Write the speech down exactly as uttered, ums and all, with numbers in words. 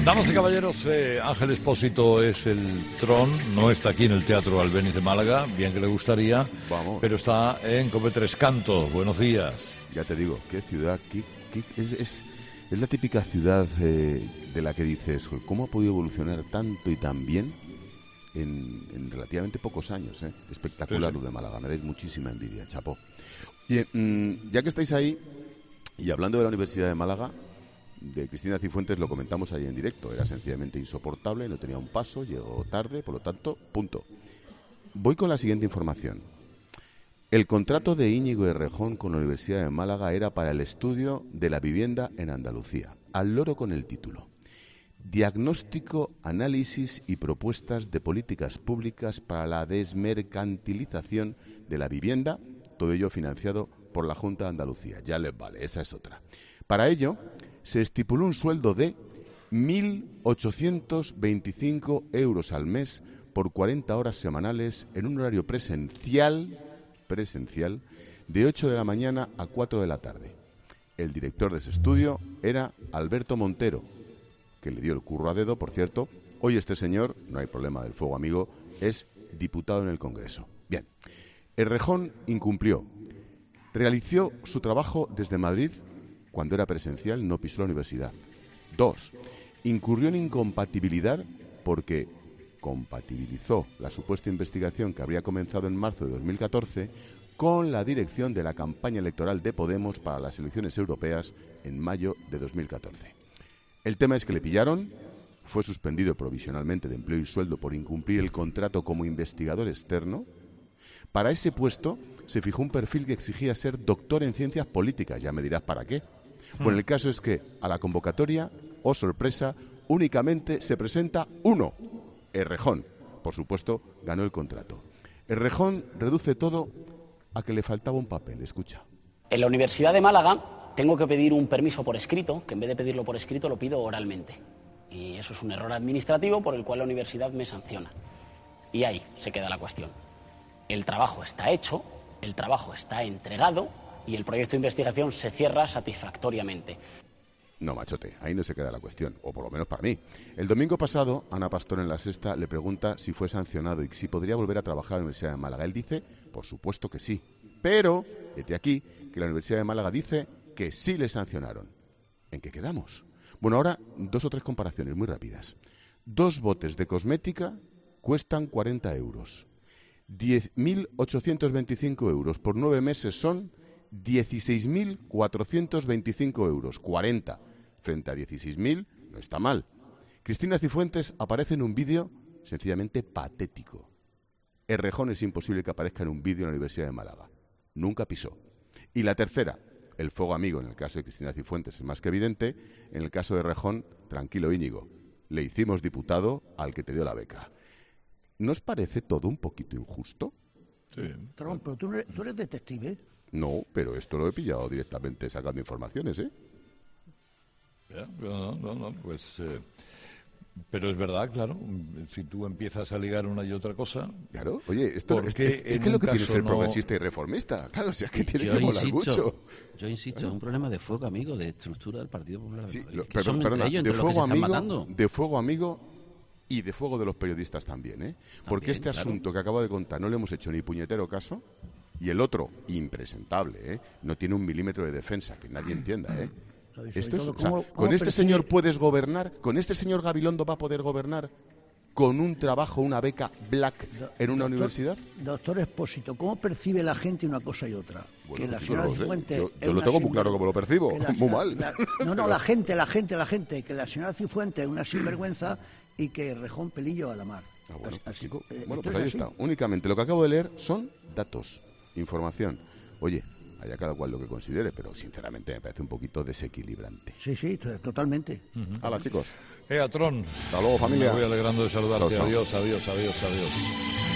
Damas y caballeros, eh, Ángel Expósito es el Tron, no está aquí en el Teatro Albéniz de Málaga, bien que le gustaría, Vamos. pero está en Cope Tres Cantos. Buenos días. Ya te digo, qué ciudad, qué, qué, es, es, es la típica ciudad eh, de la que dices, ¿cómo ha podido evolucionar tanto y tan bien en, en relativamente pocos años? Eh? Espectacular Sí, sí. lo de Málaga, me dais muchísima envidia, chapó. Y mmm, ya que estáis ahí, y hablando de la Universidad de Málaga, de Cristina Cifuentes lo comentamos ahí en directo, era sencillamente insoportable, no tenía un paso, llegó tarde, por lo tanto, punto. Voy con la siguiente información. El contrato de Íñigo Errejón con la Universidad de Málaga era para el estudio de la vivienda en Andalucía, al loro con el título. Diagnóstico, análisis y propuestas de políticas públicas para la desmercantilización de la vivienda, todo ello financiado por la Junta de Andalucía. Ya les vale, esa es otra. Para ello, se estipuló un sueldo de mil ochocientos veinticinco euros al mes por cuarenta horas semanales en un horario presencial, presencial de ocho de la mañana a cuatro de la tarde. El director de ese estudio era Alberto Montero, que le dio el curro a dedo, por cierto. Hoy este señor, no hay problema del fuego amigo, es diputado en el Congreso. Bien, Errejón incumplió. Realizó su trabajo desde Madrid. Cuando era presencial no pisó la universidad. Dos, incurrió en incompatibilidad porque compatibilizó la supuesta investigación que habría comenzado en marzo de dos mil catorce con la dirección de la campaña electoral de Podemos para las elecciones europeas en mayo de dos mil catorce. El tema es que le pillaron, fue suspendido provisionalmente de empleo y sueldo por incumplir el contrato como investigador externo. Para ese puesto se fijó un perfil que exigía ser doctor en ciencias políticas. Ya me dirás para qué. Bueno, el caso es que a la convocatoria, oh sorpresa, únicamente se presenta uno, Errejón. Por supuesto, ganó el contrato. Errejón reduce todo a que le faltaba un papel. Escucha. En la Universidad de Málaga tengo que pedir un permiso por escrito, que en vez de pedirlo por escrito lo pido oralmente. Y eso es un error administrativo por el cual la universidad me sanciona. Y ahí se queda la cuestión. El trabajo está hecho, el trabajo está entregado y el proyecto de investigación se cierra satisfactoriamente. No, machote, ahí no se queda la cuestión, o por lo menos para mí. El domingo pasado, Ana Pastor en La Sexta le pregunta si fue sancionado y si podría volver a trabajar en la Universidad de Málaga. Él dice, por supuesto que sí, pero, desde aquí, que la Universidad de Málaga dice que sí le sancionaron. ¿En qué quedamos? Bueno, ahora dos o tres comparaciones muy rápidas. Dos botes de cosmética cuestan cuarenta euros. diez mil ochocientos veinticinco euros por nueve meses son dieciséis mil cuatrocientos veinticinco euros. cuarenta frente a dieciséis mil no está mal. Cristina Cifuentes aparece en un vídeo sencillamente patético. Errejón es imposible que aparezca en un vídeo en la Universidad de Málaga. Nunca pisó. Y la tercera, el fuego amigo en el caso de Cristina Cifuentes es más que evidente. En el caso de Errejón, tranquilo Íñigo, le hicimos diputado al que te dio la beca. ¿No os parece todo un poquito injusto? Sí. Tron, pero tú, no eres- tú eres detective. No, pero esto lo he pillado directamente sacando informaciones, ¿eh? Ya, no, no, no, pues... eh, pero es verdad, claro, si tú empiezas a ligar una y otra cosa... Claro, oye, esto ¿Por es, qué es- es en que es lo un que tiene caso ser no- progresista y reformista. Claro, si es que tiene Yo que molar insisto, mucho. yo insisto, es un problema de fuego amigo, de estructura del Partido Popular de Sí, Madrid. lo- Que perdón, son entre perdona, ellos, de entre los que se fuego están amigo, matando. de fuego amigo y de fuego de los periodistas también, ¿eh? Porque También, este claro. asunto que acabo de contar no le hemos hecho ni puñetero caso y el otro, impresentable, ¿eh? No tiene un milímetro de defensa, que nadie entienda, ¿eh? Sobre- sobre Esto es, todo, o sea, ¿cómo- con cómo este percibe- señor puedes gobernar, con este señor Gabilondo va a poder gobernar con un trabajo, una beca black en una Doctor- universidad. Doctor Expósito, ¿cómo percibe la gente una cosa y otra? Bueno, que la yo señora no lo sé. Cifuentes Yo- es yo lo una tengo muy sinver- claro cómo lo percibo, que la muy señora- mal. la- no, no, la gente, la gente, la gente, que la señora Cifuentes es una sinvergüenza y que Rejón pelillo a la mar. Ah, bueno, Así- así- chico, eh, bueno, esto pues es ahí así. está. Únicamente lo que acabo de leer son datos, información. Oye, haya cada cual lo que considere, pero sinceramente me parece un poquito desequilibrante. Sí, sí, t- totalmente. Hala, chicos. Eh, Tron. Hasta luego, familia. Me voy alegrando de saludarte. Chao, chao. Adiós, adiós, adiós, adiós.